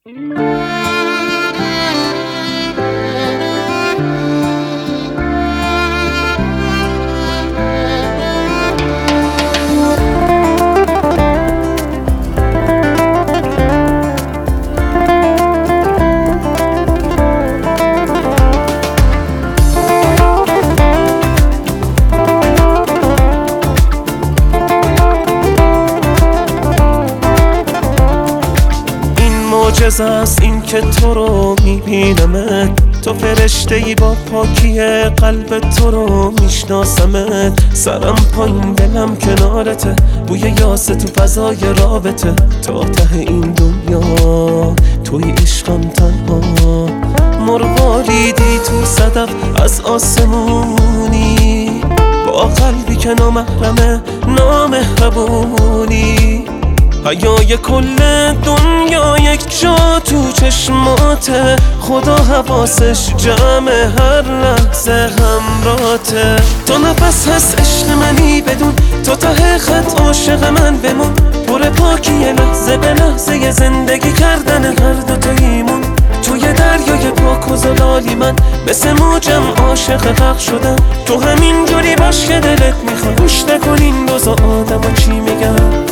معجزه است این که تو رو میبینمت، تو فرشته‌ای با پاکی قلب تو رو میشناسمت. سرم پایین دلم کنارته، بوی یاسه تو فضای رابطه. تا ته این دنیا توی عشقم تنها، مرواریدی تو صدف از آسمونی، با قلبی که نامحرمه نامهربونی. حیای کل دنیا یک جا تو چشماته، خدا حواسش جمع هر لحظه همراته. تا نفس هست عشق منی بدون، تا ته خط عاشق من بمون. پر پاکی لحظه به لحظه زندگی کردن هر دوتاییمون. توی دریای پاک و زلالی من مثل موجم عاشق غرق شدم. تو همین جوری باش که دلت میخواد، گوش نکن این روزا آدم چی میگن.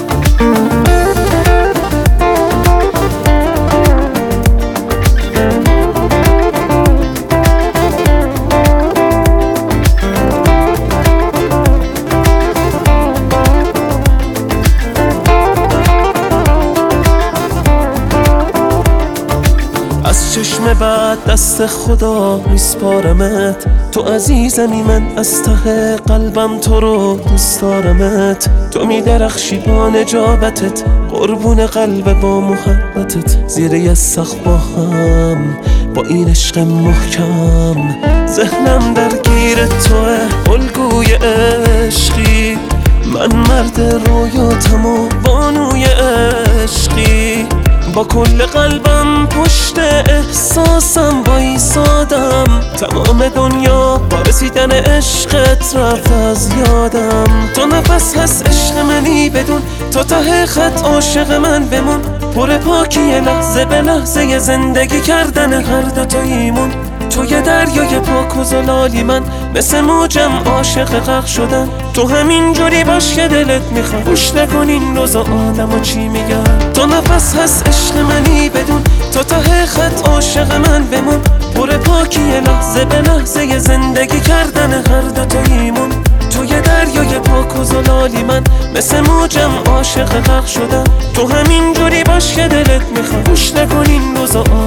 از چشم بعد دست خدا میسپارمت، تو عزیزمی من از ته قلبم تو رو دوست دارمت. تو میدرخشی با نجابتت، قربون قلب با محبتت. زیر یه سقف با هم با این عشق محکم، ذهنم درگیر توه الگوی عشقی. من مرد رویاتم و بانوی عشقی، با کل قلبم پشت احساسم بایستادم. تمام دنیا با رسیدن عشقت رفت از یادم. تو نفس هست عشق منی بدون، تا ته خط عاشق من بمون. پر پاکی لحظه به لحظه زندگی کردن هر دوتاییمون. توی دریای پاک و زلالی من مثل موجم عاشق غرق شدم. تو همین جوری باش که دلت میخواد، گوش نکن این روزا آدم چی میگن. تو نفس هست عشق منی بدون، تا ته خط عاشق من بمون. پر پاکی لحظه به لحظه زندگی کردن هر دوتاییمون. توی دریای پاک و زلالی من مثل موجم عاشق غرق شدم. تو همین جوری باش که دلت میخواد، گوش نکن این روزا